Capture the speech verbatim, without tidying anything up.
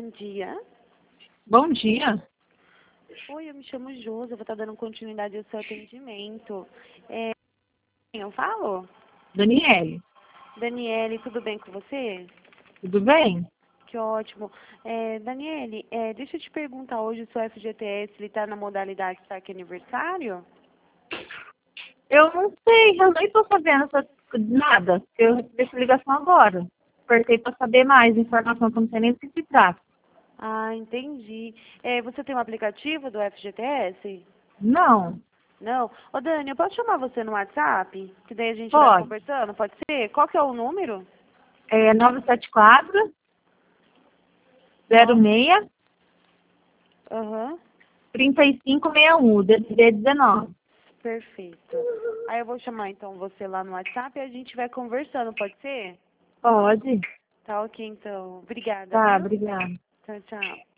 Bom dia. Bom dia. Oi, eu me chamo Josi, eu vou estar dando continuidade ao seu atendimento. É, eu falo? Daniele, Daniele, tudo bem com você? tudo bem? Que ótimo. É, Daniele, é, deixa eu te perguntar hoje o seu F G T S, ele está na modalidade saque aniversário? Eu não sei, eu nem estou sabendo essa- nada. Eu recebi essa ligação agora. Apertei para saber mais informação, que eu não sei nem do que se trata. Ah, entendi. É, você tem um aplicativo do F G T S? Não, Não? Ô, Dani, eu posso chamar você no WhatsApp? Que daí a gente vai pode. conversando, pode ser? Qual que é o número? É nove sete quatro, zero Nove. seis, Aham. três cinco seis um, D D D dezenove. Perfeito. Aí eu vou chamar então você lá no WhatsApp e a gente vai conversando, pode ser? Pode. Tá ok então. Obrigada, Tá, viu? obrigada. Tchau, tchau.